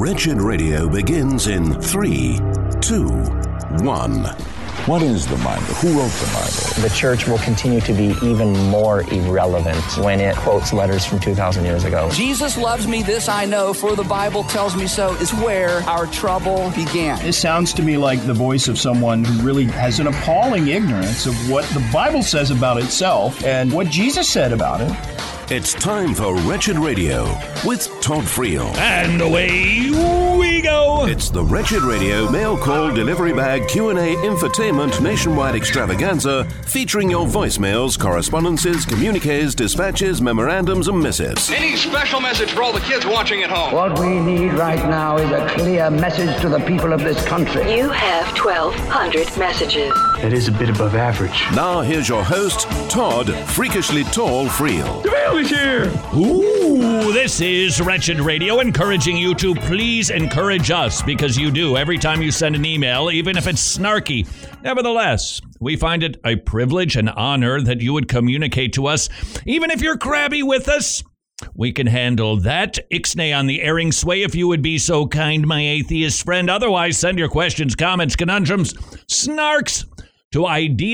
Wretched Radio begins in 3, 2, 1. What is the Bible? Who wrote the Bible? The church will continue to be even more irrelevant when it quotes letters from 2,000 years ago. Jesus loves me, this I know, for the Bible tells me so, is where our trouble began. This sounds to me like the voice of someone who really has an appalling ignorance of what the Bible says about itself and what Jesus said about it. It's time for Wretched Radio with Todd Friel. And away we go. It's the Wretched Radio mail call delivery bag Q&A infotainment nationwide extravaganza featuring your voicemails, correspondences, communiques, dispatches, memorandums, and missives. Any special message for all the kids watching at home? What we need right now is a clear message to the people of this country. You have 1,200 messages. That is a bit above average. Now here's your host, Todd Freakishly Tall Friel. Here. Ooh, this is Wretched Radio, encouraging you to please encourage us, because you do every time you send an email, even if it's snarky. Nevertheless, we find it a privilege and honor that you would communicate to us, even if you're crabby with us. We can handle that. Ixnay on the airing sway, if you would be so kind, my atheist friend. Otherwise, send your questions, comments, conundrums, snarks to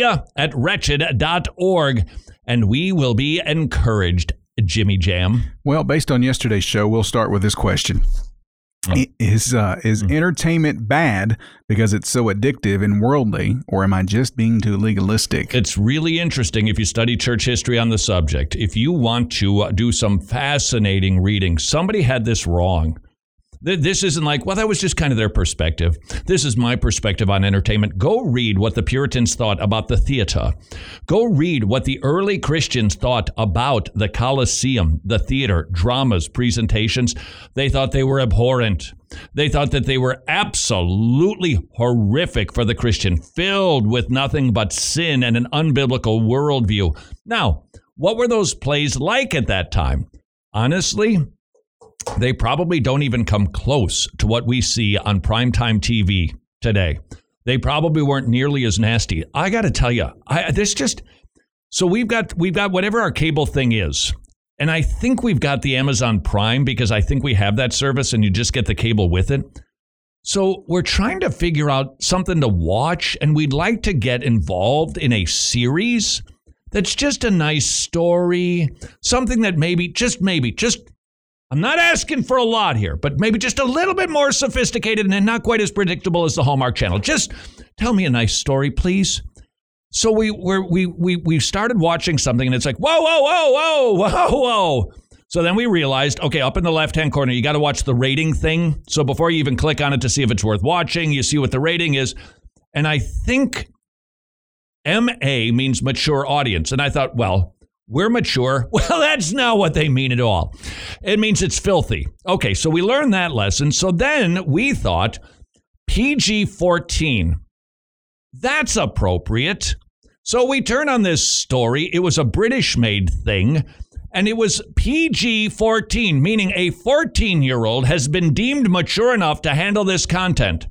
idea@wretched.org. And we will be encouraged, Jimmy Jam. Well, based on yesterday's show, we'll start with this question. Is entertainment bad because it's so addictive and worldly, or am I just being too legalistic? It's really interesting if you study church history on the subject. If you want to do some fascinating reading, somebody had this wrong. This isn't like, well, that was just kind of their perspective. This is my perspective on entertainment. Go read what the Puritans thought about the theater. Go read what the early Christians thought about the Colosseum, the theater, dramas, presentations. They thought they were abhorrent. They thought that they were absolutely horrific for the Christian, filled with nothing but sin and an unbiblical worldview. Now, what were those plays like at that time? Honestly, they probably don't even come close to what we see on primetime TV today. They probably weren't nearly as nasty. I got to tell you, so we've got whatever our cable thing is. And I think we've got the Amazon Prime because I think we have that service and you just get the cable with it. So we're trying to figure out something to watch, and we'd like to get involved in a series that's just a nice story, something that maybe, I'm not asking for a lot here, but maybe just a little bit more sophisticated and not quite as predictable as the Hallmark Channel. Just tell me a nice story, please. So we started watching something, and it's like, whoa. So then we realized, okay, up in the left-hand corner, you got to watch the rating thing. So before you even click on it to see if it's worth watching, you see what the rating is. And I think MA means mature audience. And I thought, well, we're mature. Well, that's not what they mean at all. It means it's filthy. Okay, so we learned that lesson. So then we thought PG-14. That's appropriate. So we turn on this story. It was a British-made thing, and it was PG-14, meaning a 14-year-old has been deemed mature enough to handle this content.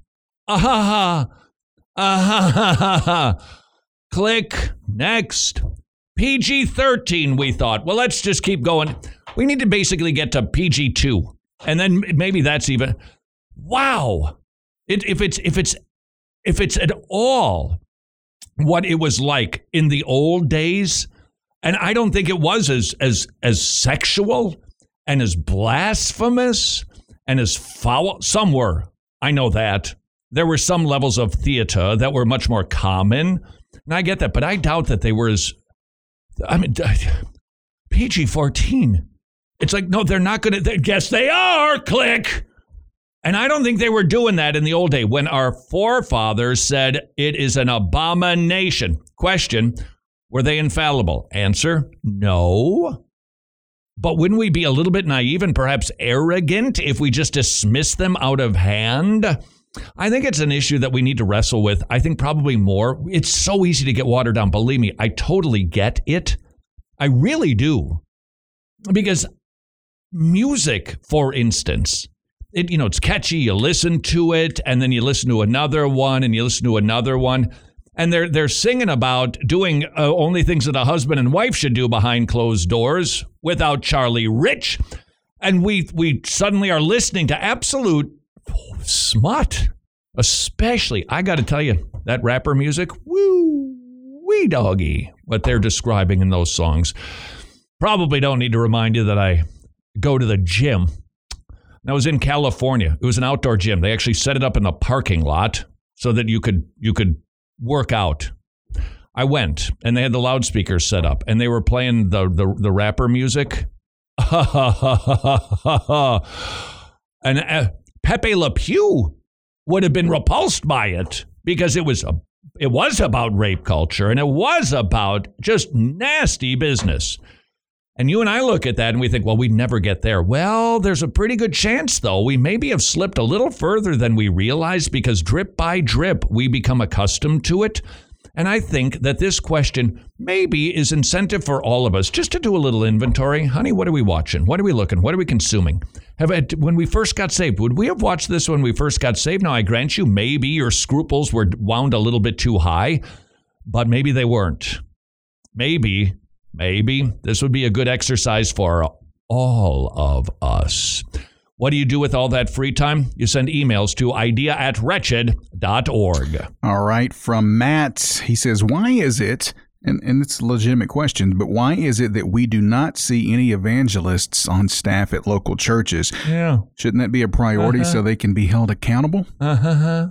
Click. Next. PG-13, we thought. Well, let's just keep going. We need to basically get to PG-2. And then maybe that's even... Wow. If it's at all what it was like in the old days, and I don't think it was as sexual and as blasphemous and as foul. Some were. I know that. There were some levels of theater that were much more common. And I get that, but I doubt that they were as... PG-14. It's like, no, they're not going to. Yes, they are. Click. And I don't think they were doing that in the old day when our forefathers said it is an abomination. Question, were they infallible? Answer, no. But wouldn't we be a little bit naive and perhaps arrogant if we just dismiss them out of hand? I think it's an issue that we need to wrestle with. I think probably more. It's so easy to get watered down. Believe me, I totally get it. I really do. Because music, for instance, it's catchy. You listen to it, and then you listen to another one, and you listen to another one. And they're singing about doing only things that a husband and wife should do behind closed doors without Charlie Rich. And we suddenly are listening to absolute smut. Especially, I got to tell you, that rapper music, wee doggy, what they're describing in those songs. Probably don't need to remind you that I go to the gym. I was in California. It was an outdoor gym. They actually set it up in the parking lot so that you could work out. I went, and they had the loudspeakers set up, and they were playing the rapper music. And Pepe Le Pew would have been repulsed by it because it was about rape culture, and it was about just nasty business. And you and I look at that and we think, well, we'd never get there. Well, there's a pretty good chance, though. We maybe have slipped a little further than we realized because drip by drip, we become accustomed to it. And I think that this question maybe is incentive for all of us just to do a little inventory. Honey, what are we watching? What are we looking? What are we consuming? When we first got saved, would we have watched this when we first got saved? Now, I grant you, maybe your scruples were wound a little bit too high, but maybe they weren't. Maybe this would be a good exercise for all of us. What do you do with all that free time? You send emails to idea@wretched.org. All right. From Matt, he says, why is it, and it's a legitimate question, but why is it that we do not see any evangelists on staff at local churches? Yeah. Shouldn't that be a priority so they can be held accountable? Yeah,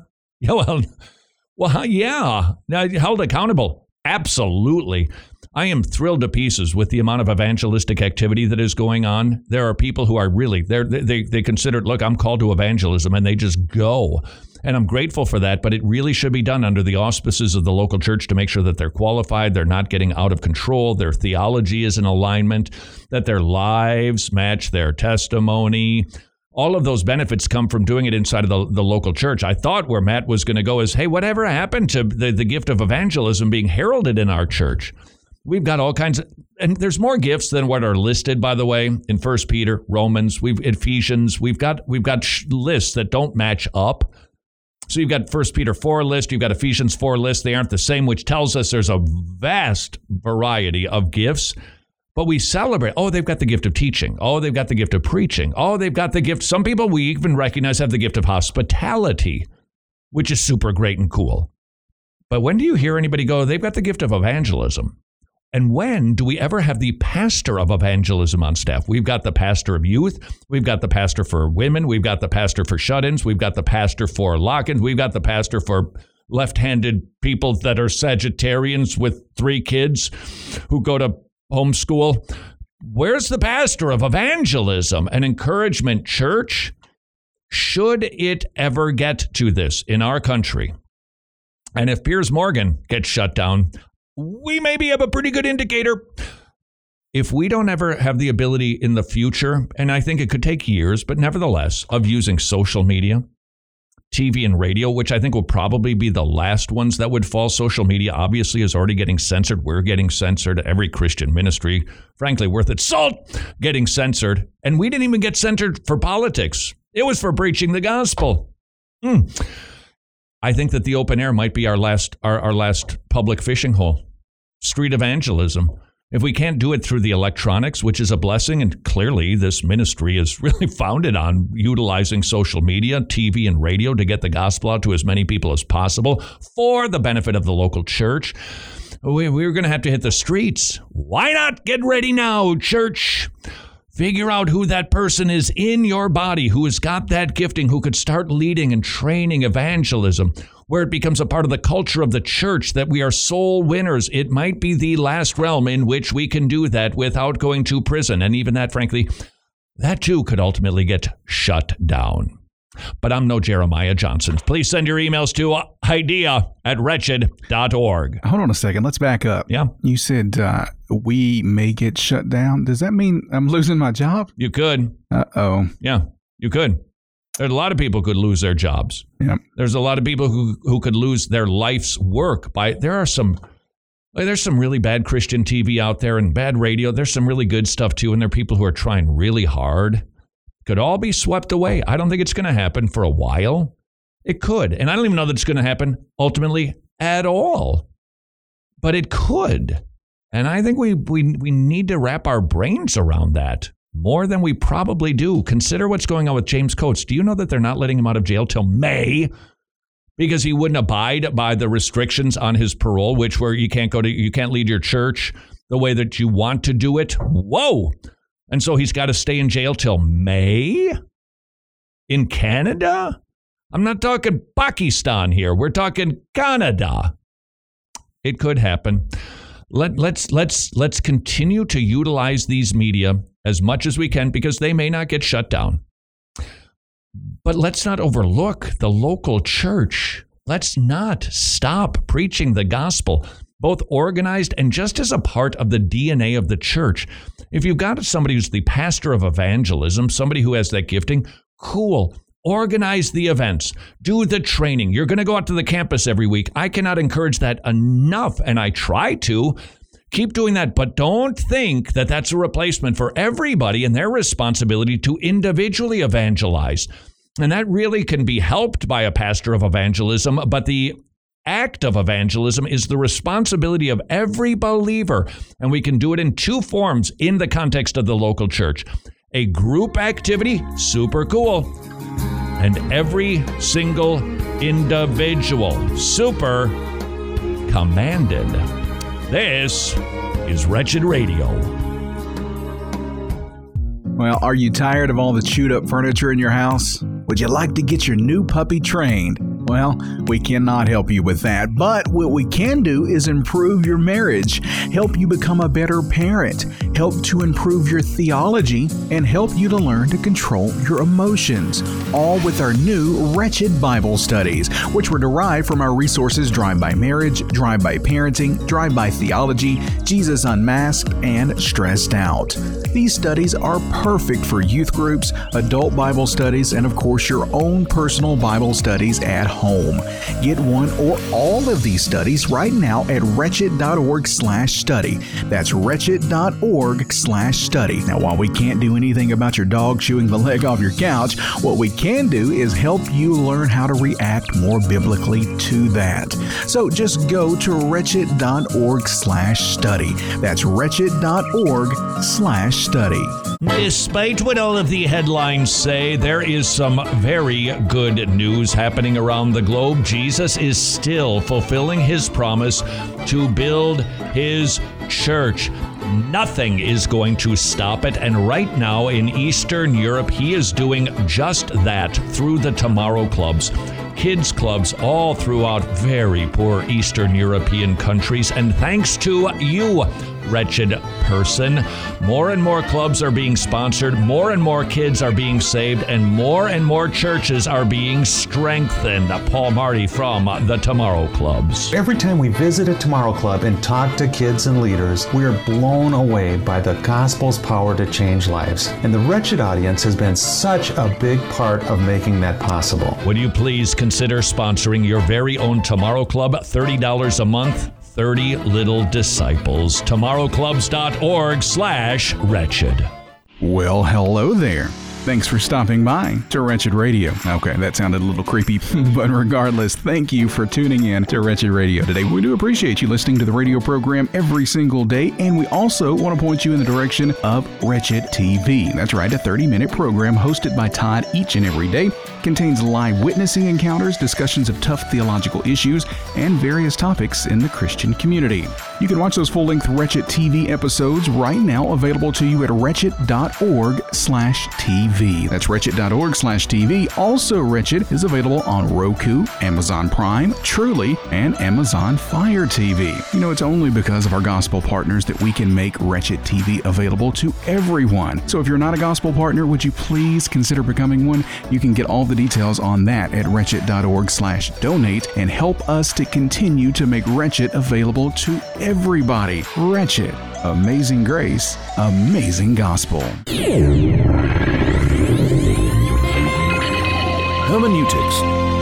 well, yeah. Held accountable. Absolutely. I am thrilled to pieces with the amount of evangelistic activity that is going on. There are people who are really, they consider, look, I'm called to evangelism, and they just go. And I'm grateful for that, but it really should be done under the auspices of the local church to make sure that they're qualified, they're not getting out of control, their theology is in alignment, that their lives match their testimony. All of those benefits come from doing it inside of the local church. I thought where Matt was going to go is, hey, whatever happened to the gift of evangelism being heralded in our church? We've got all kinds of, and there's more gifts than what are listed, by the way, in 1 Peter, Romans, Ephesians. We've got lists that don't match up. So you've got 1 Peter 4 list, you've got Ephesians 4 list. They aren't the same, which tells us there's a vast variety of gifts. But we celebrate, oh, they've got the gift of teaching. Oh, they've got the gift of preaching. Oh, they've got the gift. Some people we even recognize have the gift of hospitality, which is super great and cool. But when do you hear anybody go, they've got the gift of evangelism? And when do we ever have the pastor of evangelism on staff? We've got the pastor of youth. We've got the pastor for women. We've got the pastor for shut-ins. We've got the pastor for lock-ins. We've got the pastor for left-handed people that are Sagittarians with 3 kids who go to homeschool. Where's the pastor of evangelism and encouragement, church? Should it ever get to this in our country, and if Piers Morgan gets shut down, we maybe have a pretty good indicator. If we don't ever have the ability in the future, and I think it could take years, but nevertheless, of using social media, TV and radio, which I think will probably be the last ones that would fall. Social media obviously is already getting censored. We're getting censored. Every Christian ministry, frankly, worth its salt, getting censored. And we didn't even get censored for politics. It was for preaching the gospel. I think that the open air might be our last public fishing hole. Street evangelism. If we can't do it through the electronics, which is a blessing, and clearly this ministry is really founded on utilizing social media, TV, and radio to get the gospel out to as many people as possible for the benefit of the local church, we're going to have to hit the streets. Why not get ready now, church? Figure out who that person is in your body who has got that gifting, who could start leading and training evangelism, where it becomes a part of the culture of the church that we are soul winners. It might be the last realm in which we can do that without going to prison. And even that, frankly, that too could ultimately get shut down. But I'm no Jeremiah Johnson. Please send your emails to idea@wretched.org. Hold on a second. Let's back up. Yeah. You said we may get shut down. Does that mean I'm losing my job? You could. Uh-oh. Yeah, you could. There's a lot of people who could lose their jobs. Yeah. There's a lot of people who could lose their life's work. There's some really bad Christian TV out there and bad radio. There's some really good stuff too, and there are people who are trying really hard. Could all be swept away. I don't think it's going to happen for a while. It could. And I don't even know that it's going to happen ultimately at all. But it could. And I think we need to wrap our brains around that. More than we probably do. Consider what's going on with James Coates. Do you know that they're not letting him out of jail till May because he wouldn't abide by the restrictions on his parole, which were you can't lead your church the way that you want to do it? Whoa! And so he's got to stay in jail till May in Canada? I'm not talking Pakistan here. We're talking Canada. It could happen. Let's continue to utilize these media as much as we can because they may not get shut down. But let's not overlook the local church. Let's not stop preaching the gospel, both organized and just as a part of the DNA of the church. If you've got somebody who's the pastor of evangelism, somebody who has that gifting, cool. Organize the events. Do the training. You're going to go out to the campus every week. I cannot encourage that enough, and I try to. Keep doing that, but don't think that that's a replacement for everybody and their responsibility to individually evangelize. And that really can be helped by a pastor of evangelism, but the act of evangelism is the responsibility of every believer, and we can do it in two forms in the context of the local church. A group activity, super cool. And every single individual, super commanded. This is Wretched Radio. Well, are you tired of all the chewed up furniture in your house? Would you like to get your new puppy trained? Well, we cannot help you with that, but what we can do is improve your marriage, help you become a better parent, help to improve your theology, and help you to learn to control your emotions, all with our new Wretched Bible Studies, which were derived from our resources Drive-By Marriage, Drive-By Parenting, Drive-By Theology, Jesus Unmasked, and Stressed Out. These studies are perfect for youth groups, adult Bible studies, and of course your own personal Bible studies at home. Get one or all of these studies right now at wretched.org/study. That's wretched.org/study. Now, while we can't do anything about your dog chewing the leg off your couch, what we can do is help you learn how to react more biblically to that. So just go to wretched.org/study. That's wretched.org/study. Despite what all of the headlines say, there is some very good news happening around the globe. Jesus is still fulfilling his promise to build his church. Nothing is going to stop it. And right now in Eastern Europe, he is doing just that through the Tomorrow Clubs. Kids clubs all throughout very poor Eastern European countries. And thanks to you, wretched person, more and more clubs are being sponsored, more and more kids are being saved, and more churches are being strengthened. Paul Marty from the Tomorrow Clubs. Every time we visit a Tomorrow Club and talk to kids and leaders, we are blown away by the gospel's power to change lives. And the Wretched audience has been such a big part of making that possible. Would you please consider sponsoring your very own Tomorrow Club? $30 a month. 30 Little Disciples. TomorrowClubs.org/wretched. Well, hello there. Thanks for stopping by to Wretched Radio. Okay, that sounded a little creepy, but regardless, thank you for tuning in to Wretched Radio today. We do appreciate you listening to the radio program every single day, and we also want to point you in the direction of Wretched TV. That's right, a 30-minute program hosted by Todd each and every day. Contains live witnessing encounters, discussions of tough theological issues, and various topics in the Christian community. You can watch those full-length Wretched TV episodes right now, available to you at wretched.org/TV. That's wretched.org/TV. Also, Wretched is available on Roku, Amazon Prime, Truly, and Amazon Fire TV. You know, it's only because of our gospel partners that we can make Wretched TV available to everyone. So if you're not a gospel partner, would you please consider becoming one? You can get all the details on that at wretched.org/donate and help us to continue to make Wretched available to everybody. Wretched. Amazing grace, amazing gospel. Hermeneutics.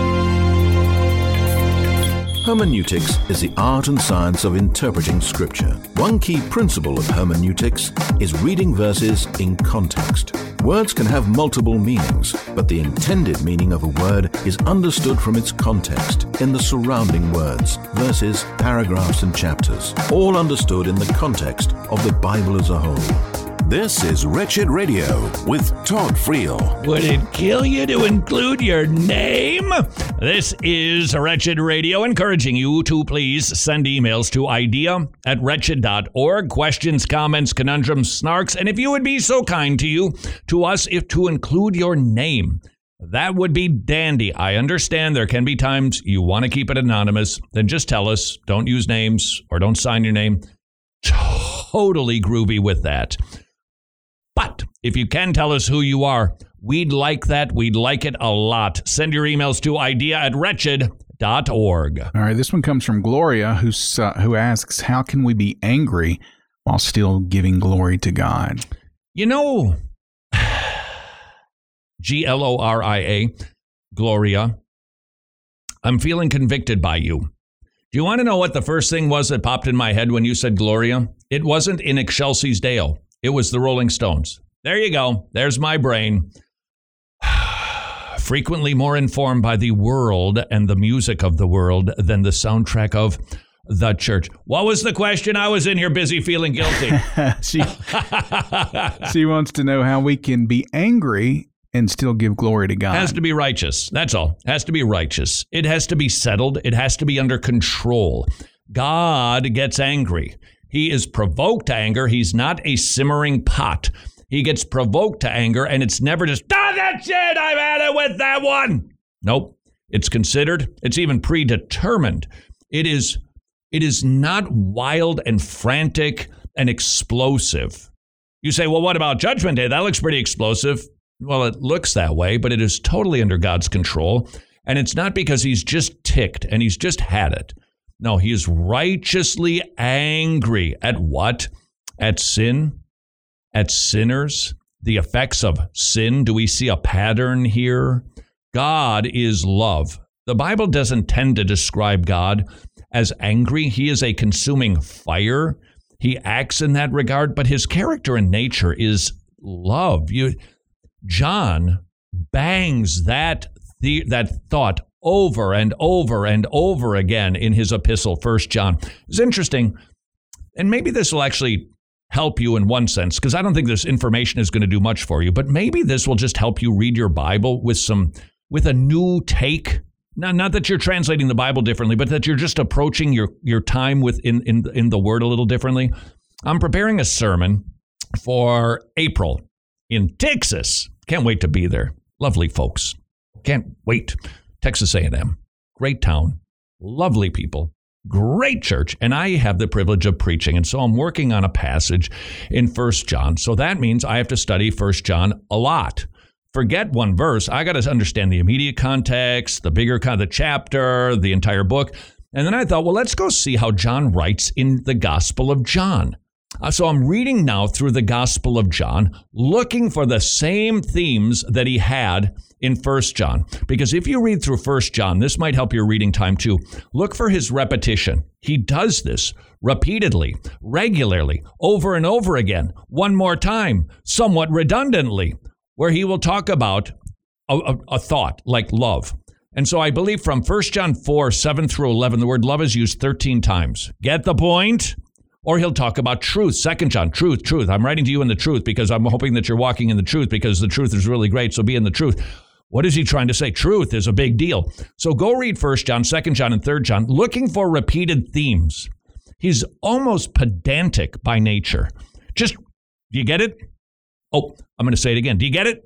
Hermeneutics is the art and science of interpreting Scripture. One key principle of hermeneutics is reading verses in context. Words can have multiple meanings, but the intended meaning of a word is understood from its context in the surrounding words, verses, paragraphs, and chapters, all understood in the context of the Bible as a whole. This is Wretched Radio with Todd Friel. Would it kill you to include your name? This is Wretched Radio, encouraging you to please send emails to idea@wretched.org. Questions, comments, conundrums, snarks, and if you would be so kind to us, if to include your name. That would be dandy. I understand there can be times you want to keep it anonymous. Then just tell us. Don't use names or don't sign your name. Totally groovy with that. But if you can tell us who you are, we'd like that. We'd like it a lot. Send your emails to idea@wretched.org. All right, this one comes from Gloria, who asks, how can we be angry while still giving glory to God? You know, Gloria, Gloria, I'm feeling convicted by you. Do you want to know what the first thing was that popped in my head when you said Gloria? It wasn't In Excelsis Deo. It was the Rolling Stones. There you go. There's my brain. Frequently more informed by the world and the music of the world than the soundtrack of the church. What was the question? I was in here busy feeling guilty. She wants to know how we can be angry and still give glory to God. Has to be righteous. That's all. Has to be righteous. It has to be settled. It has to be under control. God gets angry. He is provoked to anger. He's not a simmering pot. He gets provoked to anger, and it's never just, that's it, I've had it with that one. Nope. It's considered. It's even predetermined. It is not wild and frantic and explosive. You say, well, what about Judgment Day? That looks pretty explosive. Well, it looks that way, but it is totally under God's control. And it's not because he's just ticked and he's just had it. No, he is righteously angry at what? At sin? At sinners? The effects of sin? Do we see a pattern here? God is love. The Bible doesn't tend to describe God as angry. He is a consuming fire. He acts in that regard, but his character and nature is love. John bangs that thought over and over and over again in his epistle, 1 John. It's interesting, and maybe this will actually help you in one sense, because I don't think this information is going to do much for you, but maybe this will just help you read your Bible with a new take. Not that you're translating the Bible differently, but that you're just approaching your time in the Word a little differently. I'm preparing a sermon for April in Texas. Can't wait to be there. Lovely folks. Can't wait. Texas A&M. Great town. Lovely people. Great church. And I have the privilege of preaching. And so I'm working on a passage in 1 John. So that means I have to study 1 John a lot. Forget one verse. I got to understand the immediate context, the bigger the chapter, the entire book. And then I thought, well, let's go see how John writes in the Gospel of John. So I'm reading now through the Gospel of John, looking for the same themes that he had in 1 John. Because if you read through 1 John, this might help your reading time too. Look for his repetition. He does this repeatedly, regularly, over and over again, one more time, somewhat redundantly, where he will talk about a thought like love. And so I believe from 1 John 4, 7 through 11, the word love is used 13 times. Get the point? Or he'll talk about truth. 2 John, truth. I'm writing to you in the truth because I'm hoping that you're walking in the truth because the truth is really great, so be in the truth. What is he trying to say? Truth is a big deal. So go read 1 John, 2 John, and 3 John, looking for repeated themes. He's almost pedantic by nature. Do you get it? Oh, I'm going to say it again. Do you get it?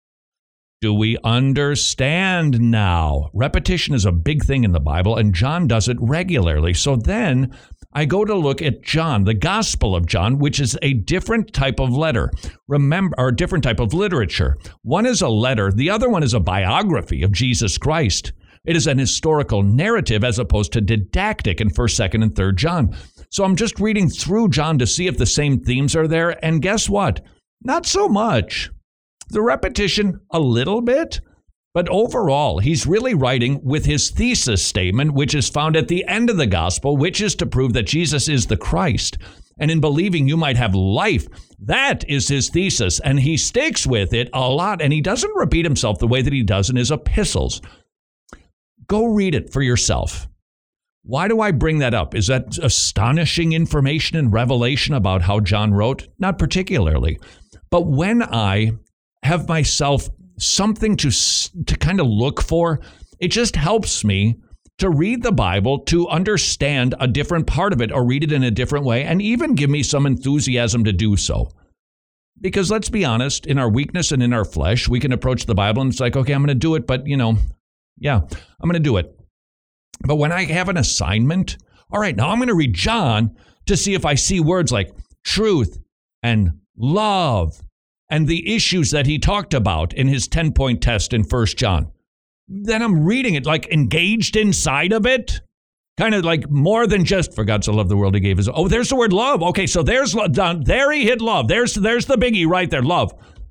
Do we understand now? Repetition is a big thing in the Bible, and John does it regularly. So then I go to look at John, the Gospel of John, which is a different type of letter. Remember, or a different type of literature. One is a letter. The other one is a biography of Jesus Christ. It is an historical narrative as opposed to didactic in 1st, 2nd, and 3rd John. So I'm just reading through John to see if the same themes are there. And guess what? Not so much. The repetition, a little bit. But overall, he's really writing with his thesis statement, which is found at the end of the gospel, which is to prove that Jesus is the Christ. And in believing you might have life. That is his thesis. And he sticks with it a lot. And he doesn't repeat himself the way that he does in his epistles. Go read it for yourself. Why do I bring that up? Is that astonishing information and revelation about how John wrote? Not particularly. But when I have myself something to kind of look for, it just helps me to read the Bible, to understand a different part of it or read it in a different way, and even give me some enthusiasm to do so. Because let's be honest, in our weakness and in our flesh, we can approach the Bible and it's like, okay, I'm going to do it, but I'm going to do it. But when I have an assignment, all right, now I'm going to read John to see if I see words like truth and love and the issues that he talked about in his 10-point test in 1 John. Then I'm reading it like engaged inside of it, kind of like more than just for God so loved the world he gave his. Oh, there's the word love. Okay, so there's there he hit love. There's the biggie right there, love.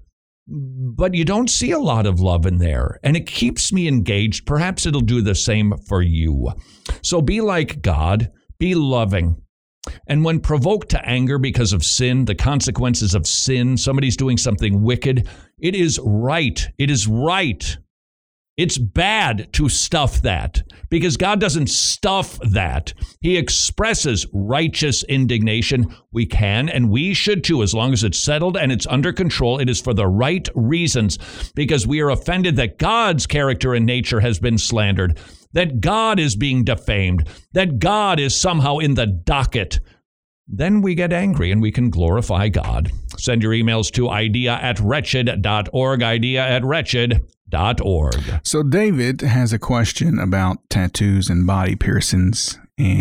But you don't see a lot of love in there, and it keeps me engaged. Perhaps it'll do the same for you. So be like God, be loving. And when provoked to anger because of sin, the consequences of sin, somebody's doing something wicked, it is right. It is right. It's bad to stuff that because God doesn't stuff that. He expresses righteous indignation. We can and we should too, as long as it's settled and it's under control. It is for the right reasons because we are offended that God's character and nature has been slandered, that God is being defamed, that God is somehow in the docket. Then we get angry and we can glorify God. Send your emails to idea@wretched.org, idea@wretched.org. So David has a question about tattoos and body piercings.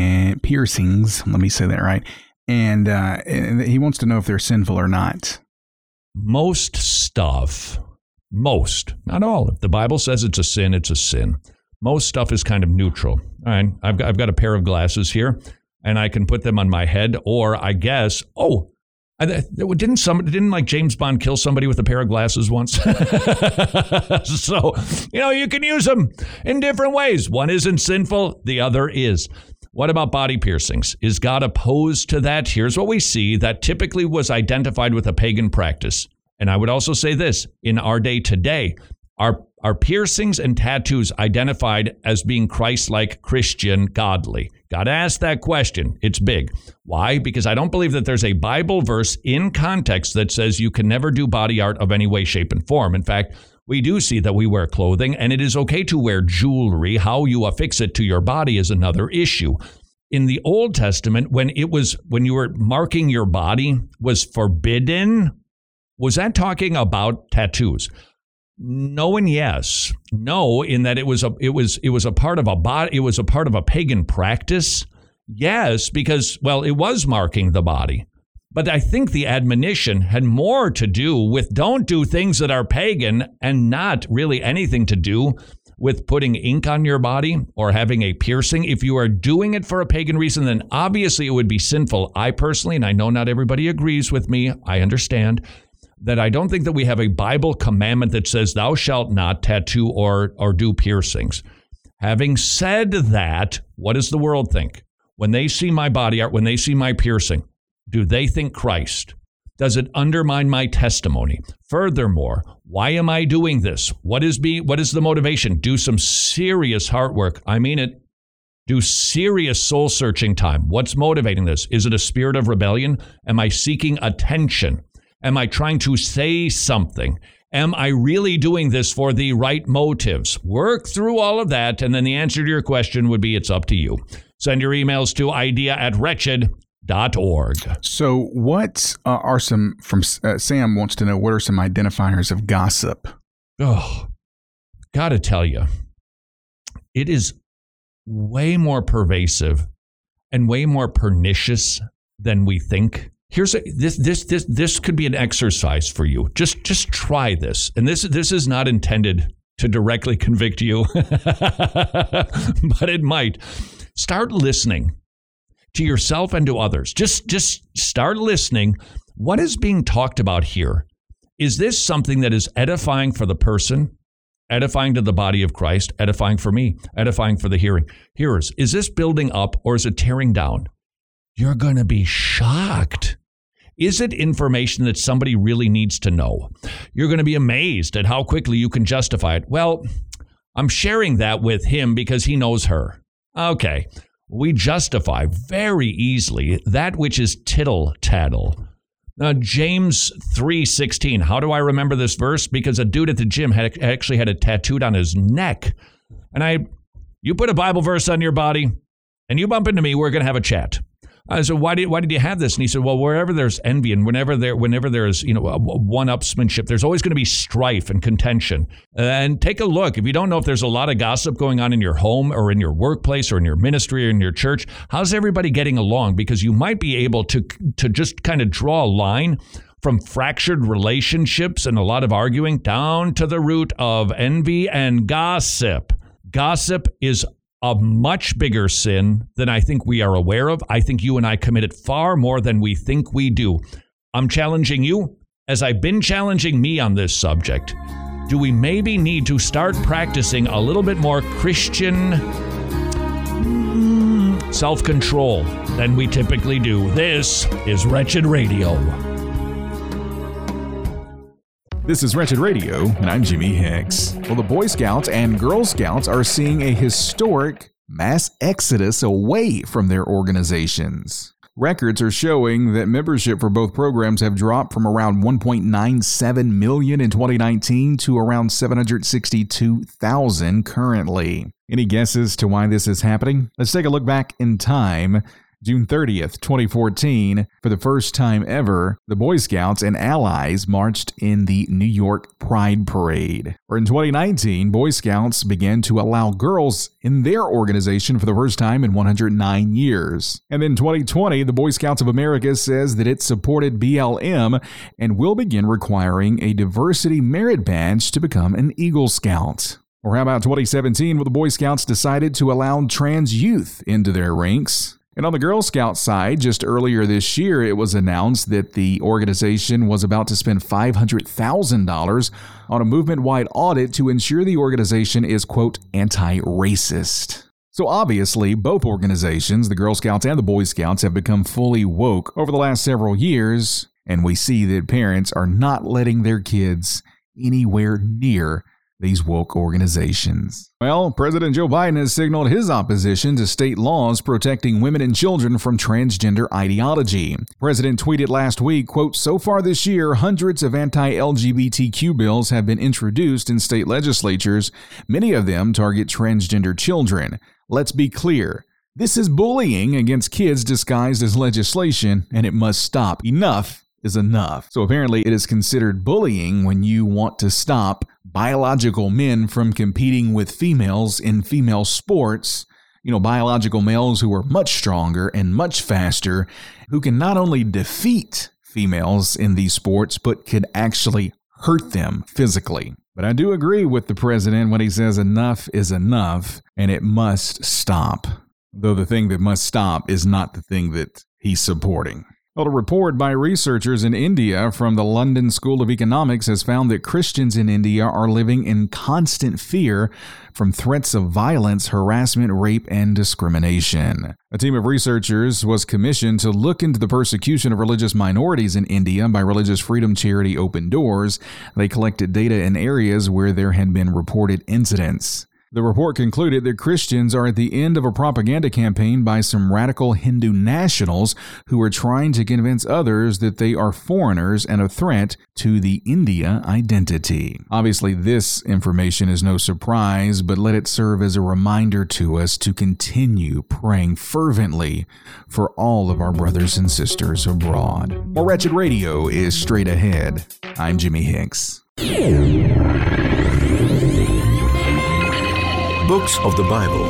Let me say that right. And he wants to know if they're sinful or not. Most stuff, not all. If the Bible says it's a sin, it's a sin. Most stuff is kind of neutral. All right, I've got a pair of glasses here, and I can put them on my head, or I guess, didn't like James Bond kill somebody with a pair of glasses once? So, you can use them in different ways. One isn't sinful, the other is. What about body piercings? Is God opposed to that? Here's what we see that typically was identified with a pagan practice. And I would also say this, in our day today, are piercings and tattoos identified as being Christ-like, Christian, godly? Got to ask that question. It's big. Why? Because I don't believe that there's a Bible verse in context that says you can never do body art of any way, shape, and form. In fact, we do see that we wear clothing, and it is okay to wear jewelry. How you affix it to your body is another issue. In the Old Testament, when you were marking your body was forbidden, was that talking about tattoos? No and yes. No, in that it was a part of a pagan practice. Yes, because it was marking the body. But I think the admonition had more to do with don't do things that are pagan and not really anything to do with putting ink on your body or having a piercing. If you are doing it for a pagan reason, then obviously it would be sinful. I personally, and I know not everybody agrees with me, I understand, that I don't think that we have a Bible commandment that says thou shalt not tattoo or do piercings. Having said that, what does the world think? When they see my body art, when they see my piercing, do they think Christ? Does it undermine my testimony? Furthermore, why am I doing this? What is the motivation? Do some serious heart work. I mean it. Do serious soul-searching time. What's motivating this? Is it a spirit of rebellion? Am I seeking attention? Am I trying to say something? Am I really doing this for the right motives? Work through all of that, and then the answer to your question would be it's up to you. Send your emails to idea@wretched.org. So what are some, from Sam wants to know, what are some identifiers of gossip? Oh, gotta tell you, it is way more pervasive and way more pernicious than we think. This could be an exercise for you. Just try this. And this is not intended to directly convict you, but it might. Start listening to yourself and to others. Just start listening. What is being talked about here? Is this something that is edifying for the person, edifying to the body of Christ, edifying for me, edifying for the hearers? Is this building up or is it tearing down? You're going to be shocked. Is it information that somebody really needs to know? You're going to be amazed at how quickly you can justify it. Well, I'm sharing that with him because he knows her. Okay. we justify very easily that which is tittle-tattle. James 3:16. How do I remember this verse? Because a dude at the gym actually had it tattooed on his neck. And you put a Bible verse on your body and you bump into me, we're going to have a chat. So why did you have this? And he said, well, wherever there's envy and whenever there's one-upsmanship, there's always going to be strife and contention. And take a look. If you don't know if there's a lot of gossip going on in your home or in your workplace or in your ministry or in your church, how's everybody getting along? Because you might be able to just kind of draw a line from fractured relationships and a lot of arguing down to the root of envy and gossip. Gossip is a much bigger sin than I think we are aware of. I think you and I commit it far more than we think we do. I'm challenging you, as I've been challenging me on this subject. Do we maybe need to start practicing a little bit more Christian self-control than we typically do? This is Wretched Radio. This is Wretched Radio, and I'm Jimmy Hicks. Well, the Boy Scouts and Girl Scouts are seeing a historic mass exodus away from their organizations. Records are showing that membership for both programs have dropped from around 1.97 million in 2019 to around 762,000 currently. Any guesses to why this is happening? Let's take a look back in time. June 30th, 2014, for the first time ever, the Boy Scouts and allies marched in the New York Pride Parade. Or in 2019, Boy Scouts began to allow girls in their organization for the first time in 109 years. And in 2020, the Boy Scouts of America says that it supported BLM and will begin requiring a diversity merit badge to become an Eagle Scout. Or how about 2017, where the Boy Scouts decided to allow trans youth into their ranks? And on the Girl Scout side, just earlier this year, it was announced that the organization was about to spend $500,000 on a movement-wide audit to ensure the organization is, quote, anti-racist. So obviously, both organizations, the Girl Scouts and the Boy Scouts, have become fully woke over the last several years, and we see that parents are not letting their kids anywhere near these woke organizations. Well, President Joe Biden has signaled his opposition to state laws protecting women and children from transgender ideology. The president tweeted last week, quote, so far this year, hundreds of anti-LGBTQ bills have been introduced in state legislatures. Many of them target transgender children. Let's be clear. This is bullying against kids disguised as legislation, and it must stop. Enough is enough. So apparently it is considered bullying when you want to stop biological men from competing with females in female sports. Biological males who are much stronger and much faster, who can not only defeat females in these sports, but could actually hurt them physically. But I do agree with the president when he says enough is enough and it must stop. Though the thing that must stop is not the thing that he's supporting. Well, a report by researchers in India from the London School of Economics has found that Christians in India are living in constant fear from threats of violence, harassment, rape, and discrimination. A team of researchers was commissioned to look into the persecution of religious minorities in India by religious freedom charity Open Doors. They collected data in areas where there had been reported incidents. The report concluded that Christians are at the end of a propaganda campaign by some radical Hindu nationals who are trying to convince others that they are foreigners and a threat to the India identity. Obviously, this information is no surprise, but let it serve as a reminder to us to continue praying fervently for all of our brothers and sisters abroad. More Wretched Radio is straight ahead. I'm Jimmy Hicks. Books of the Bible.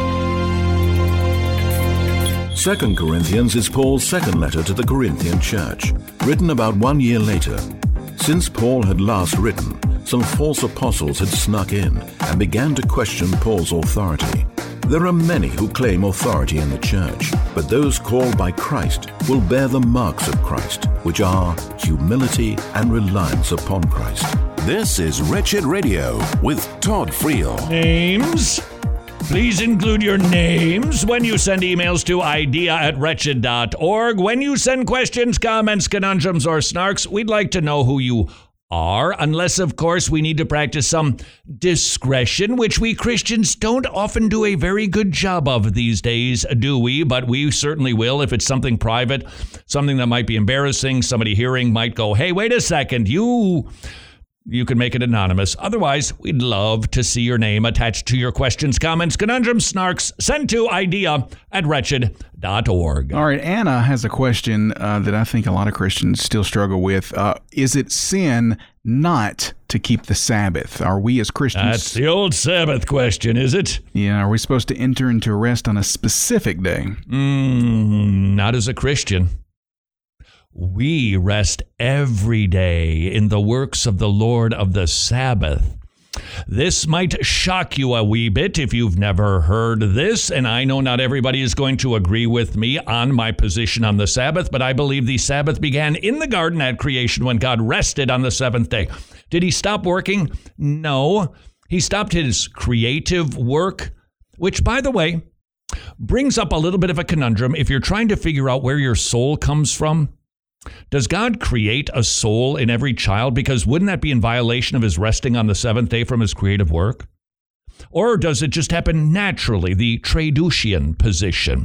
2 Corinthians is Paul's second letter to the Corinthian church, written about 1 year later. Since Paul had last written, some false apostles had snuck in and began to question Paul's authority. There are many who claim authority in the church, but those called by Christ will bear the marks of Christ, which are humility and reliance upon Christ. This is Wretched Radio with Todd Friel. Names? Please include your names when you send emails to idea@wretched.org. When you send questions, comments, conundrums, or snarks, we'd like to know who you are, unless, of course, we need to practice some discretion, which we Christians don't often do a very good job of these days, do we? But we certainly will if it's something private, something that might be embarrassing. Somebody hearing might go, hey, wait a second, you can make it anonymous. Otherwise, we'd love to see your name attached to your questions, comments, conundrums, snarks, sent to idea@wretched.org. All right, Anna has a question that I think a lot of Christians still struggle with. Is it sin not to keep the Sabbath? Are we as Christians... That's the old Sabbath question, is it? Yeah, are we supposed to enter into rest on a specific day? Not as a Christian. We rest every day in the works of the Lord of the Sabbath. This might shock you a wee bit if you've never heard this, and I know not everybody is going to agree with me on my position on the Sabbath, but I believe the Sabbath began in the garden at creation when God rested on the seventh day. Did he stop working? No. He stopped his creative work, which, by the way, brings up a little bit of a conundrum if you're trying to figure out where your soul comes from. Does God create a soul in every child? Because wouldn't that be in violation of his resting on the seventh day from his creative work? Or does it just happen naturally, the Traducian position?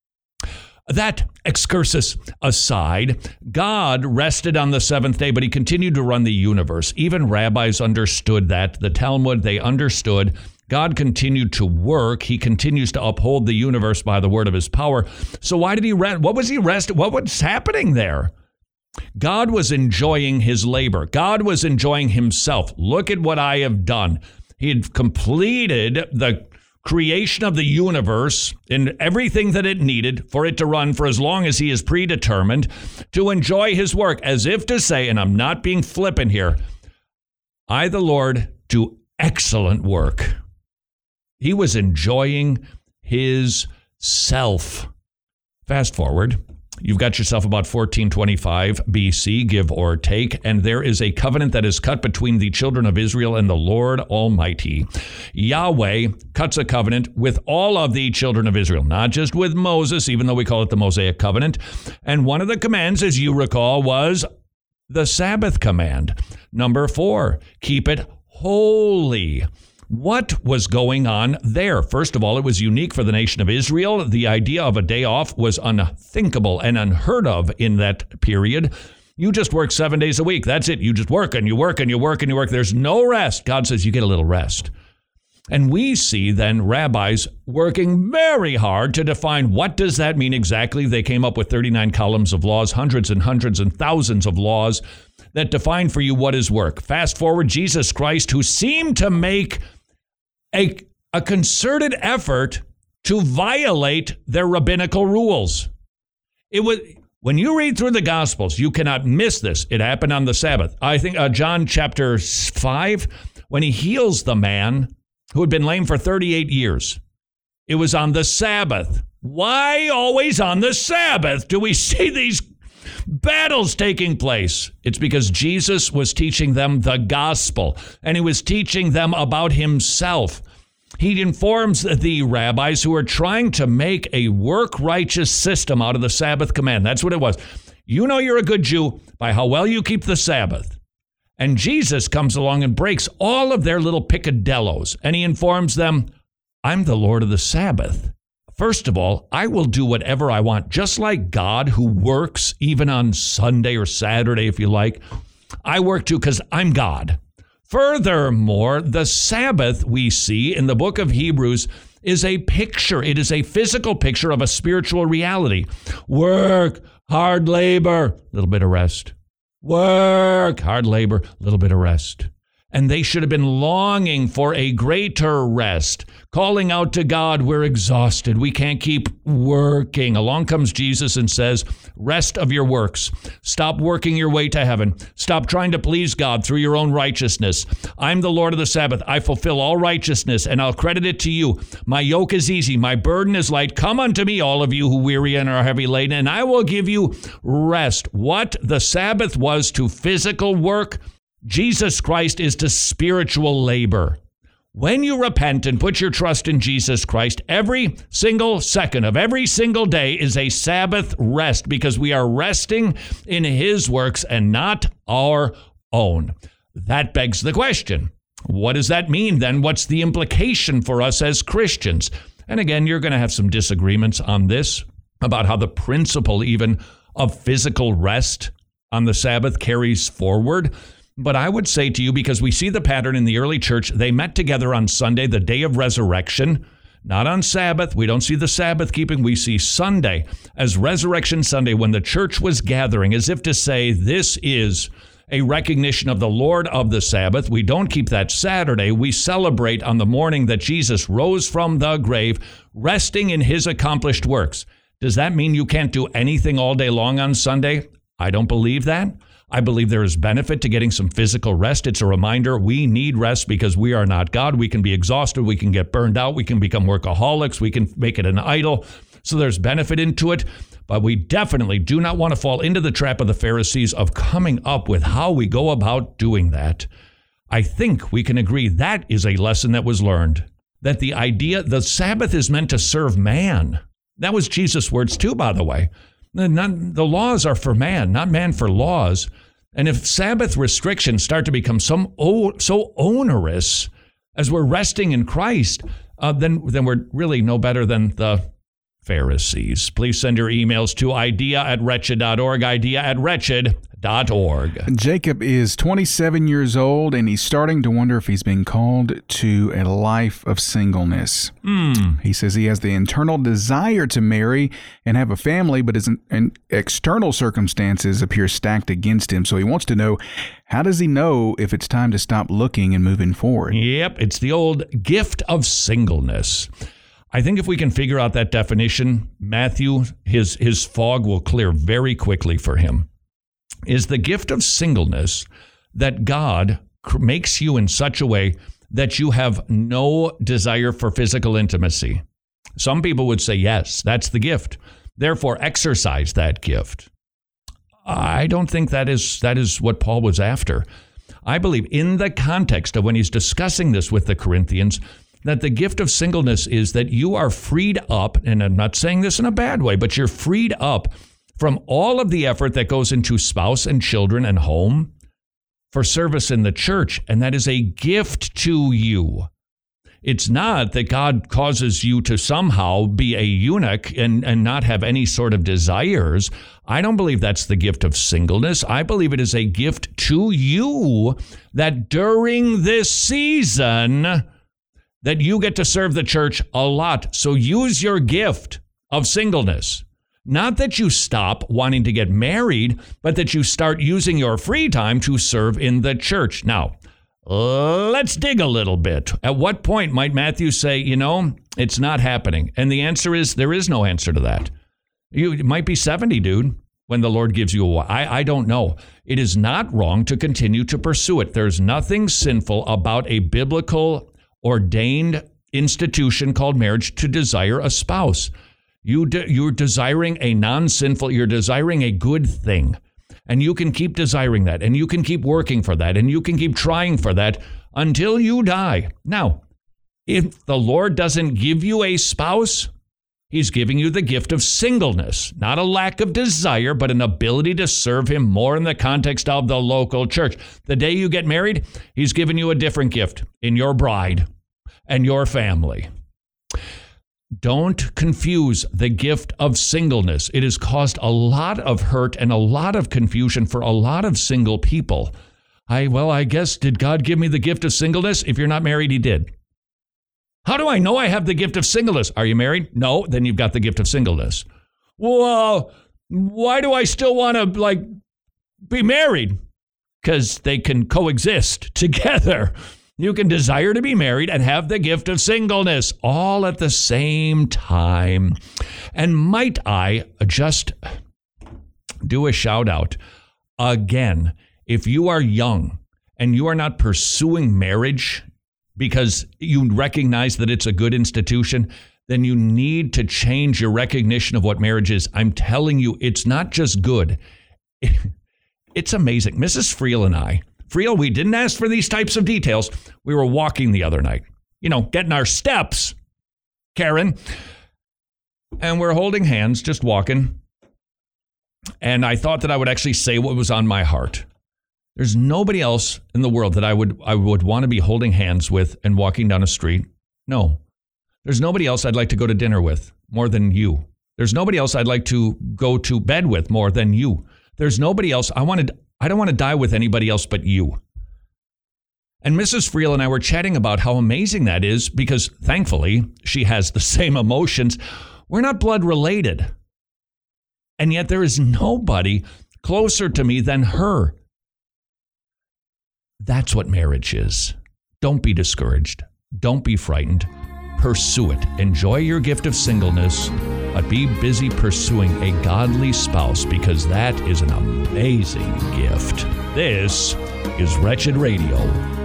That excursus aside, God rested on the seventh day, but he continued to run the universe. Even rabbis understood that. The Talmud, they understood. God continued to work. He continues to uphold the universe by the word of his power. So why did he rest? What was he rest? What was happening there? God was enjoying his labor. God was enjoying himself. Look at what I have done. He had completed the creation of the universe and everything that it needed for it to run for as long as he is predetermined to enjoy his work, as if to say, and I'm not being flippant here, I, the Lord, do excellent work. He was enjoying his self. Fast forward. You've got yourself about 1425 BC, give or take, and there is a covenant that is cut between the children of Israel and the Lord Almighty. Yahweh cuts a covenant with all of the children of Israel, not just with Moses, even though we call it the Mosaic covenant. And one of the commands, as you recall, was the Sabbath command. Number 4, keep it holy. What was going on there? First of all, it was unique for the nation of Israel. The idea of a day off was unthinkable and unheard of in that period. You just work 7 days a week. That's it. You just work and you work and you work and you work. There's no rest. God says you get a little rest. And we see then rabbis working very hard to define what does that mean exactly. They came up with 39 columns of laws, hundreds and thousands of laws that define for you what is work. Fast forward, Jesus Christ, who seemed to make a concerted effort to violate their rabbinical rules. It was, when you read through the Gospels, you cannot miss this. It happened on the Sabbath. I think John chapter 5, when he heals the man who had been lame for 38 years. It was on the Sabbath. Why always on the Sabbath do we see these battles taking place? It's because Jesus was teaching them the gospel, and he was teaching them about himself. He informs the rabbis who are trying to make a work-righteous system out of the Sabbath command. That's what it was. You know you're a good Jew by how well you keep the Sabbath. And Jesus comes along and breaks all of their little picadillos, and he informs them, I'm the Lord of the Sabbath. First of all, I will do whatever I want, just like God, who works even on Sunday or Saturday, if you like. I work too because I'm God. Furthermore, the Sabbath we see in the book of Hebrews is a picture. It is a physical picture of a spiritual reality. Work, hard labor, a little bit of rest. Work, hard labor, a little bit of rest. And they should have been longing for a greater rest, calling out to God, we're exhausted. We can't keep working. Along comes Jesus and says, rest of your works. Stop working your way to heaven. Stop trying to please God through your own righteousness. I'm the Lord of the Sabbath. I fulfill all righteousness, and I'll credit it to you. My yoke is easy. My burden is light. Come unto me, all of you who weary and are heavy laden, and I will give you rest. What the Sabbath was to physical work, Jesus Christ is to spiritual labor. When you repent and put your trust in Jesus Christ, every single second of every single day is a Sabbath rest, because we are resting in his works and not our own. that begs the question. What does that mean then? What's the implication for us as Christians? And again, you're going to have some disagreements on this about how the principle even of physical rest on the Sabbath carries forward. But I would say to you, because we see the pattern in the early church, they met together on Sunday, the day of resurrection, not on Sabbath. We don't see the Sabbath keeping. We see Sunday as Resurrection Sunday, when the church was gathering, as if to say, this is a recognition of the Lord of the Sabbath. We don't keep that Saturday. We celebrate on the morning that Jesus rose from the grave, resting in his accomplished works. Does that mean you can't do anything all day long on Sunday? I don't believe that. I believe there is benefit to getting some physical rest. It's a reminder we need rest because we are not God. We can be exhausted. We can get burned out. We can become workaholics. We can make it an idol. So there's benefit into it. But we definitely do not want to fall into the trap of the Pharisees of coming up with how we go about doing that. I think we can agree that is a lesson that was learned, that the idea, the Sabbath is meant to serve man. That was Jesus' words too, by the way. The laws are for man, not man for laws. And if Sabbath restrictions start to become so onerous as we're resting in Christ, then we're really no better than the Pharisees. Please send your emails to idea@wretched.org, idea@wretched.org. Jacob is 27 years old, and he's starting to wonder if he's been called to a life of singleness. He says he has the internal desire to marry and have a family, but his external circumstances appear stacked against him. So he wants to know, how does he know if it's time to stop looking and moving forward? Yep, it's the old gift of singleness. I think if we can figure out that definition, Matthew, his fog will clear very quickly for him. Is the gift of singleness that God makes you in such a way that you have no desire for physical intimacy? Some people would say, yes, that's the gift. Therefore, exercise that gift. I don't think that is what Paul was after. I believe in the context of when he's discussing this with the Corinthians, that the gift of singleness is that you are freed up, and I'm not saying this in a bad way, but you're freed up from all of the effort that goes into spouse and children and home for service in the church, and that is a gift to you. It's not that God causes you to somehow be a eunuch and not have any sort of desires. I don't believe that's the gift of singleness. I believe it is a gift to you that during this season that you get to serve the church a lot. So use your gift of singleness. Not that you stop wanting to get married, but that you start using your free time to serve in the church. Now, let's dig a little bit. At what point might Matthew say, it's not happening? And the answer is, there is no answer to that. You might be 70, dude, when the Lord gives you a wife. I don't know. It is not wrong to continue to pursue it. There's nothing sinful about a biblical ordained institution called marriage to desire a spouse. You're desiring a non-sinful, you're desiring a good thing. And you can keep desiring that, and you can keep working for that, and you can keep trying for that until you die. Now, if the Lord doesn't give you a spouse, he's giving you the gift of singleness, not a lack of desire, but an ability to serve him more in the context of the local church. The day you get married, he's given you a different gift in your bride and your family. Don't confuse the gift of singleness. It has caused a lot of hurt and a lot of confusion for a lot of single people. I guess, did God give me the gift of singleness? If you're not married, he did. How do I know I have the gift of singleness? Are you married? No, then you've got the gift of singleness. Well, why do I still want to be married? Because they can coexist together. You can desire to be married and have the gift of singleness all at the same time. And might I just do a shout out again? If you are young and you are not pursuing marriage because you recognize that it's a good institution, then you need to change your recognition of what marriage is. I'm telling you, it's not just good. It's amazing. Mrs. Friel and I, we didn't ask for these types of details. We were walking the other night, getting our steps, Karen. And we're holding hands, just walking. And I thought that I would actually say what was on my heart. There's nobody else in the world that I would want to be holding hands with and walking down a street. No. There's nobody else I'd like to go to dinner with more than you. There's nobody else I'd like to go to bed with more than you. There's nobody else. I don't want to die with anybody else but you. And Mrs. Friel and I were chatting about how amazing that is because thankfully she has the same emotions. We're not blood related. And yet there is nobody closer to me than her. That's what marriage is. Don't be discouraged. Don't be frightened. Pursue it. Enjoy your gift of singleness, but be busy pursuing a godly spouse because that is an amazing gift. This is Wretched Radio.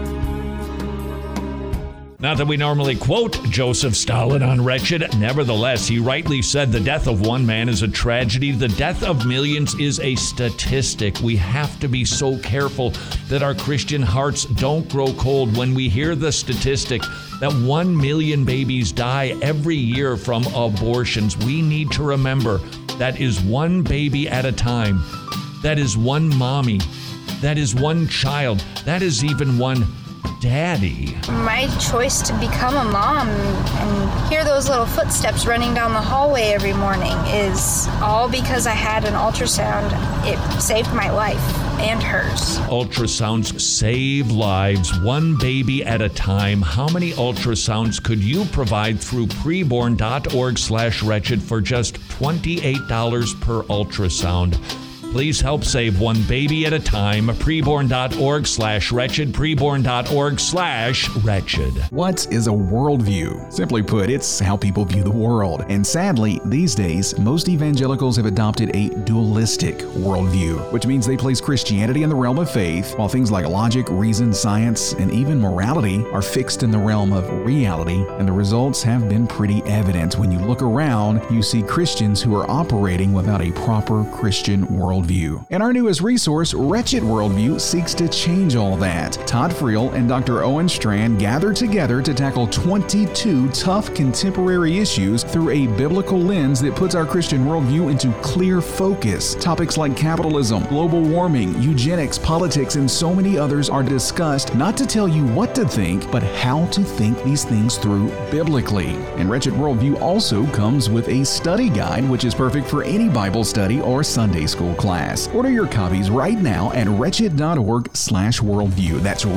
Not that we normally quote Joseph Stalin on Wretched. Nevertheless, he rightly said the death of one man is a tragedy. The death of millions is a statistic. We have to be so careful that our Christian hearts don't grow cold when we hear the statistic that 1 million babies die every year from abortions. We need to remember that is one baby at a time. That is one mommy. That is one child. That is even one daddy. My choice to become a mom and hear those little footsteps running down the hallway every morning is all because I had an ultrasound. It saved my life and hers. Ultrasounds save lives, one baby at a time. How many ultrasounds could you provide through preborn.org/wretched for just $28 per ultrasound? Please help save one baby at a time. Preborn.org/wretched. Preborn.org/wretched. What is a worldview? Simply put, it's how people view the world. And sadly, these days, most evangelicals have adopted a dualistic worldview, which means they place Christianity in the realm of faith, while things like logic, reason, science, and even morality are fixed in the realm of reality. And the results have been pretty evident. When you look around, you see Christians who are operating without a proper Christian worldview. And our newest resource, Wretched Worldview, seeks to change all that. Todd Friel and Dr. Owen Strand gathered together to tackle 22 tough contemporary issues through a biblical lens that puts our Christian worldview into clear focus. Topics like capitalism, global warming, eugenics, politics, and so many others are discussed, not to tell you what to think, but how to think these things through biblically. And Wretched Worldview also comes with a study guide, which is perfect for any Bible study or Sunday school class. Order your copies right now at wretched.org/worldview. That's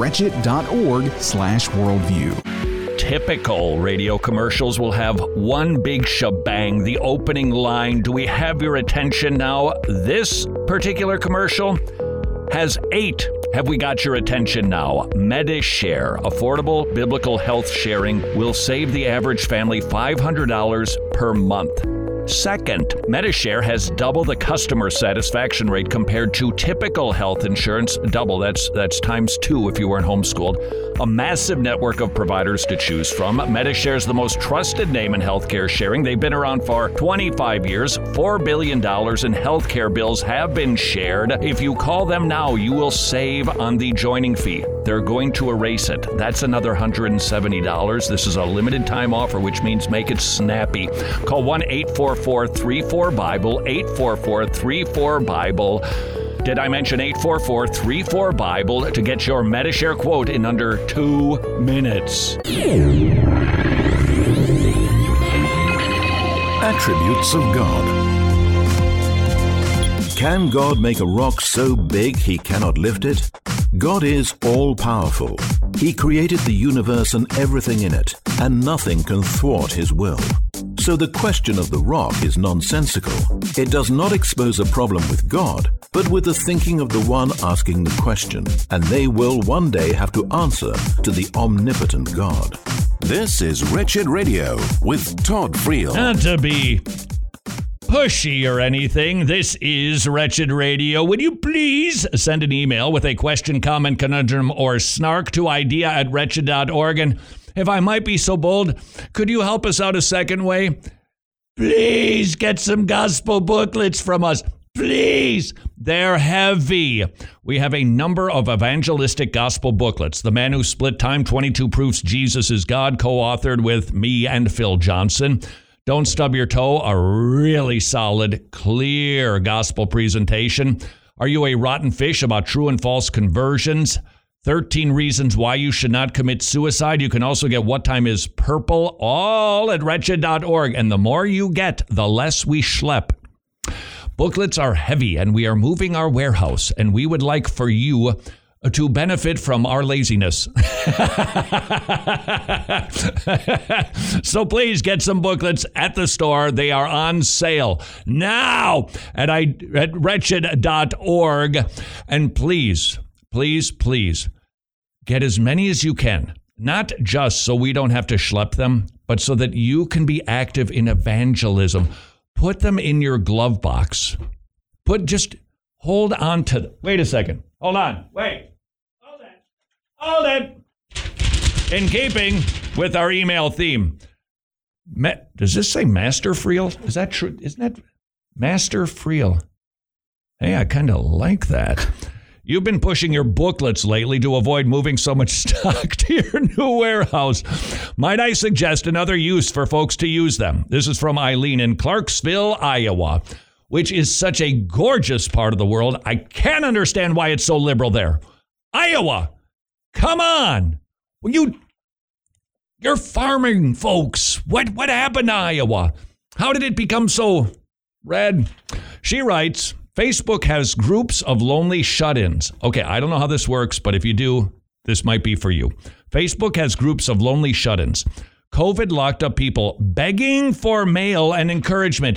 wretched.org/worldview. Typical radio commercials will have one big shebang, the opening line. Do we have your attention now? This particular commercial has 8. Have we got your attention now? Medishare, affordable biblical health sharing, will save the average family $500 per month. Second, Medishare has double the customer satisfaction rate compared to typical health insurance. Double, that's times 2 if you weren't homeschooled. A massive network of providers to choose from. Medishare is the most trusted name in healthcare sharing. They've been around for 25 years. $4 billion in healthcare bills have been shared. If you call them now, you will save on the joining fee. They're going to erase it. That's another $170. This is a limited time offer, which means make it snappy. Call 1-844-34-BIBLE, 844-34-BIBLE. Did I mention 844-34-BIBLE to get your Medishare quote in under 2 minutes? Attributes of God. Can God make a rock so big he cannot lift it? God is all-powerful. He created the universe and everything in it, and nothing can thwart his will. So the question of the rock is nonsensical. It does not expose a problem with God, but with the thinking of the one asking the question, and they will one day have to answer to the omnipotent God. This is Wretched Radio with Todd Friel. Not to be pushy or anything, this is Wretched Radio. Would you please send an email with a question, comment, conundrum, or snark to idea@wretched.org? And if I might be so bold, could you help us out a second way? Please get some gospel booklets from us. Please. They're heavy. We have a number of evangelistic gospel booklets. The Man Who Split Time, 22 Proofs Jesus is God, co-authored with me and Phil Johnson. Don't Stub Your Toe, a really solid, clear gospel presentation. Are you a rotten fish about true and false conversions? 13 reasons why you should not commit suicide. You can also get What Time Is Purple, all at wretched.org. And the more you get, the less we schlep. Booklets are heavy, and we are moving our warehouse, and we would like for you to benefit from our laziness. So please get some booklets at the store. They are on sale now at wretched.org. And please get as many as you can. Not just so we don't have to schlep them, but so that you can be active in evangelism. Put them in your glove box. Just hold on to them. Wait a second. Hold on. Wait. Hold it. In keeping with our email theme. Does this say Master Friel? Is that true? Isn't that Master Friel? Hey, I kind of like that. You've been pushing your booklets lately to avoid moving so much stock to your new warehouse. Might I suggest another use for folks to use them? This is from Eileen in Clarksville, Iowa, which is such a gorgeous part of the world. I can't understand why it's so liberal there. Iowa, come on. You're farming folks. What happened to Iowa? How did it become so red? She writes, Facebook has groups of lonely shut-ins. Okay, I don't know how this works, but if you do, this might be for you. Facebook has groups of lonely shut-ins. COVID locked up people begging for mail and encouragement.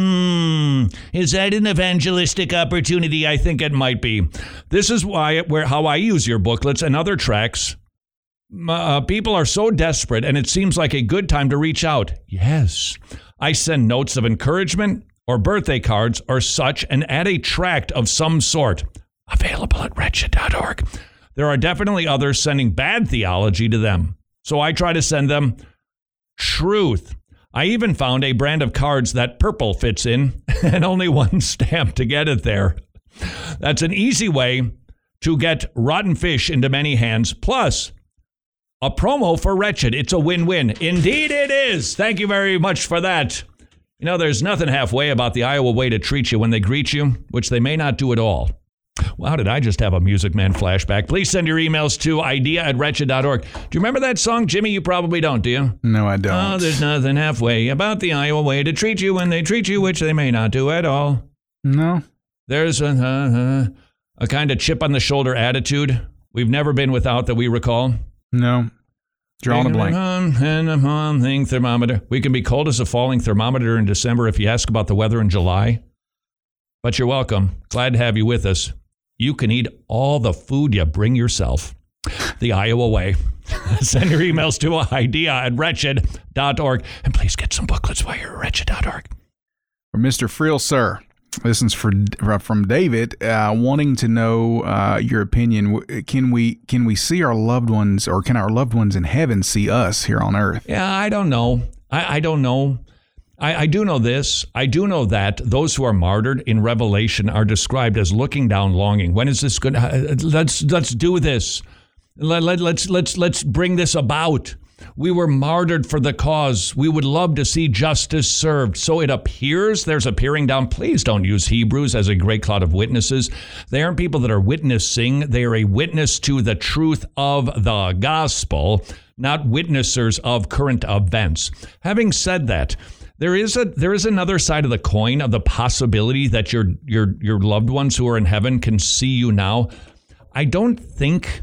Is that an evangelistic opportunity? I think it might be. This is how I use your booklets and other tracks. People are so desperate, and it seems like a good time to reach out. Yes, I send notes of encouragement or birthday cards or such, and add a tract of some sort. Available at wretched.org. There are definitely others sending bad theology to them, so I try to send them truth. I even found a brand of cards that purple fits in, and only one stamp to get it there. That's an easy way to get rotten fish into many hands, plus a promo for Wretched. It's a win-win. Indeed it is. Thank you very much for that. You know, there's nothing halfway about the Iowa way to treat you when they greet you, which they may not do at all. Well, how did I just have a Music Man flashback? Please send your emails to idea@wretched.org. Do you remember that song, Jimmy? You probably don't, do you? No, I don't. Oh, there's nothing halfway about the Iowa way to treat you when they treat you, which they may not do at all. No. There's a kind of chip on the shoulder attitude we've never been without that we recall. No. Drawing a blank. Thermometer. We can be cold as a falling thermometer in December if you ask about the weather in July. But you're welcome. Glad to have you with us. You can eat all the food you bring yourself. The Iowa way. Send your emails to idea@wretched.org. And please get some booklets while you're at wretched.org. For Mr. Friel, sir. This is from David, wanting to know your opinion. Can we see our loved ones, or can our loved ones in heaven see us here on earth? Yeah, I don't know. I don't know. I do know this. I do know that those who are martyred in Revelation are described as looking down, longing. When is this good? Let's do this. Let's bring this about. We were martyred for the cause. We would love to see justice served. So it appears there's a peering down. Please don't use Hebrews as a great cloud of witnesses. They aren't people that are witnessing. They are a witness to the truth of the gospel, not witnessers of current events. Having said that, there is another side of the coin of the possibility that your loved ones who are in heaven can see you now. I don't think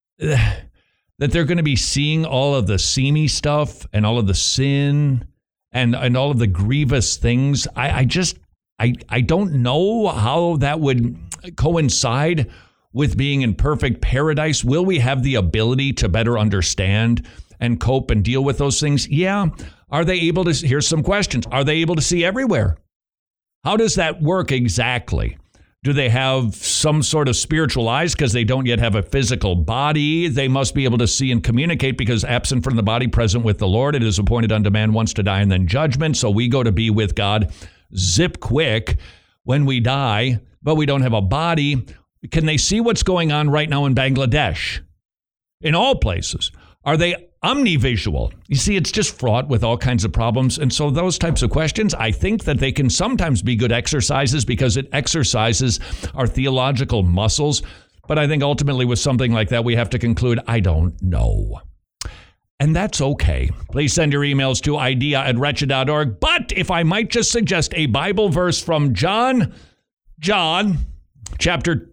that they're going to be seeing all of the seamy stuff and all of the sin and all of the grievous things. I don't know how that would coincide with being in perfect paradise. Will we have the ability to better understand and cope and deal with those things? Yeah. Are they able to? Here's some questions. Are they able to see everywhere? How does that work exactly? Do they have some sort of spiritual eyes because they don't yet have a physical body? They must be able to see and communicate because absent from the body, present with the Lord. It is appointed unto man once to die and then judgment. So we go to be with God zip quick when we die, but we don't have a body. Can they see what's going on right now in Bangladesh? In all places. Are they omnivisual? You see, it's just fraught with all kinds of problems. And so those types of questions, I think that they can sometimes be good exercises because it exercises our theological muscles. But I think ultimately with something like that, we have to conclude, I don't know. And that's okay. Please send your emails to idea@wretched.org. But if I might just suggest a Bible verse from John chapter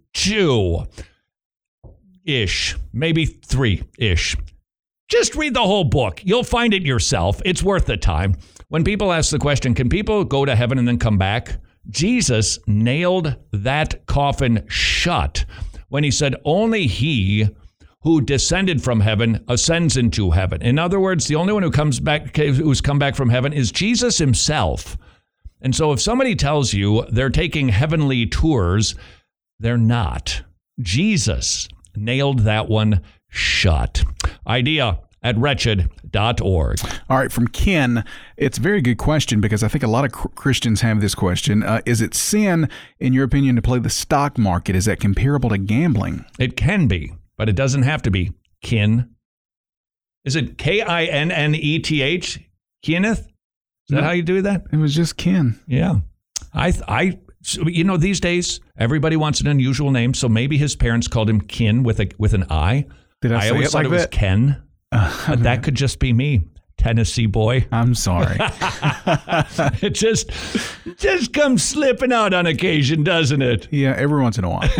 2-ish, maybe 3-ish. Just read the whole book. You'll find it yourself. It's worth the time. When people ask the question, can people go to heaven and then come back? Jesus nailed that coffin shut when he said, only he who descended from heaven ascends into heaven. In other words, the only one who's come back from heaven is Jesus himself. And so if somebody tells you they're taking heavenly tours, they're not. Jesus nailed that one shut. Idea@wretched.org. All right, from Ken, it's a very good question because I think a lot of Christians have this question. Is it sin, in your opinion, to play the stock market? Is that comparable to gambling? It can be, but it doesn't have to be. Kin. Is it Kinneth? Kenneth? Is that how you do that? It was just Ken. Yeah. These days, everybody wants an unusual name, so maybe his parents called him Kin with an I. Did I say always it thought like it was that? Ken, but that could just be me, Tennessee boy. I'm sorry. It just comes slipping out on occasion, doesn't it? Yeah, every once in a while.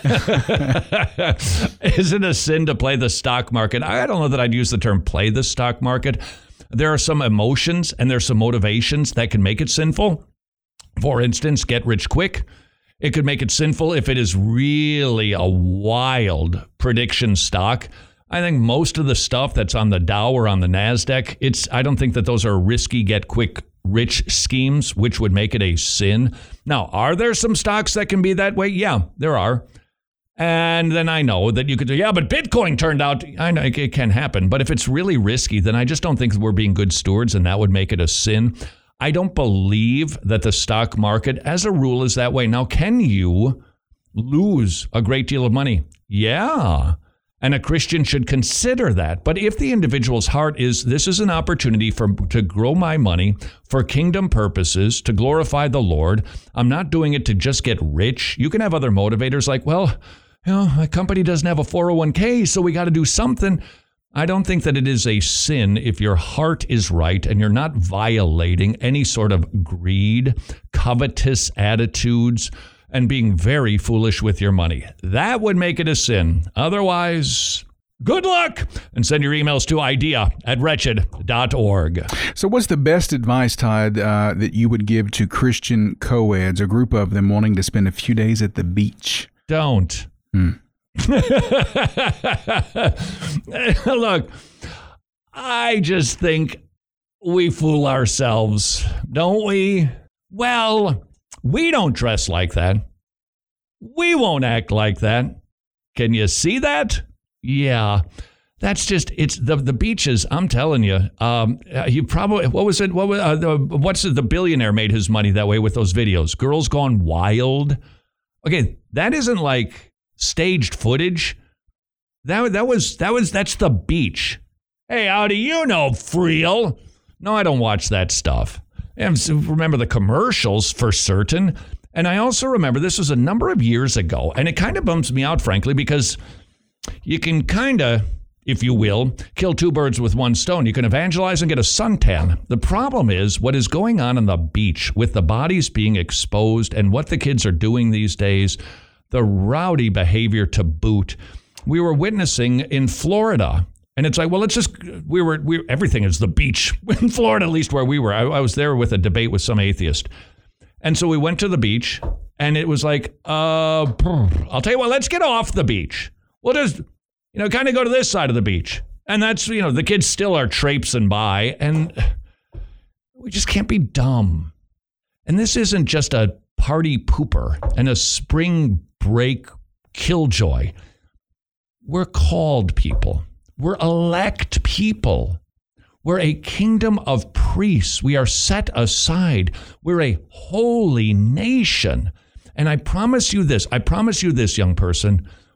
Is it a sin to play the stock market? I don't know that I'd use the term play the stock market. There are some emotions and there's some motivations that can make it sinful. For instance, get rich quick. It could make it sinful if it is really a wild prediction stock. I think most of the stuff that's on the Dow or on the NASDAQ, I don't think that those are risky get quick rich schemes, which would make it a sin. Now, are there some stocks that can be that way? Yeah, there are. And then I know that you could say, yeah, but Bitcoin turned out, I know it can happen. But if it's really risky, then I just don't think we're being good stewards and that would make it a sin. I don't believe that the stock market, as a rule, is that way. Now, can you lose a great deal of money? Yeah. And a Christian should consider that. But if the individual's heart is, this is an opportunity to grow my money for kingdom purposes, to glorify the Lord, I'm not doing it to just get rich. You can have other motivators like, well, my company doesn't have a 401k, so we got to do something. I don't think that it is a sin if your heart is right and you're not violating any sort of greed, covetous attitudes, and being very foolish with your money. That would make it a sin. Otherwise, good luck. And send your emails to idea@wretched.org. So what's the best advice, Todd, that you would give to Christian co-eds, a group of them wanting to spend a few days at the beach? Don't. Look, I just think we fool ourselves, don't we? Well, we don't dress like that. We won't act like that. Can you see that? Yeah. That's just, it's the beaches, I'm telling you. You probably, what's the billionaire made his money that way with those videos? Girls Gone Wild. Okay, that isn't like staged footage. That's the beach. Hey, how do you know, Freel? No, I don't watch that stuff. And remember the commercials for certain. And I also remember this was a number of years ago, and it kind of bums me out, frankly, because you can kind of, if you will, kill two birds with one stone. You can evangelize and get a suntan. The problem is what is going on the beach with the bodies being exposed and what the kids are doing these days, the rowdy behavior to boot. We were witnessing in Florida. And it's like, well, everything is the beach in Florida, at least where we were. I was there with a debate with some atheist. And so we went to the beach and it was like, I'll tell you what, let's get off the beach. We'll just, kind of go to this side of the beach. And that's, the kids still are traipsing by and we just can't be dumb. And this isn't just a party pooper and a spring break killjoy. We're called people. We're elect people. We're a kingdom of priests. We are set aside. We're a holy nation. And I promise you this, young person,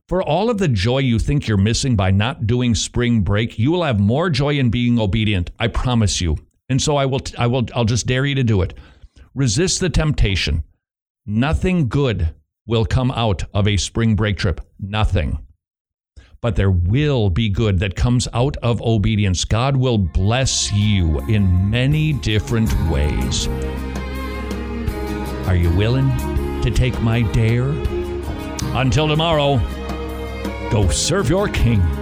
For all of the joy you think you're missing by not doing spring break, you will have more joy in being obedient. I promise you. And so I'll just dare you to do it. Resist the temptation. Nothing good will come out of a spring break trip. Nothing. But there will be good that comes out of obedience. God will bless you in many different ways. Are you willing to take my dare? Until tomorrow, go serve your King.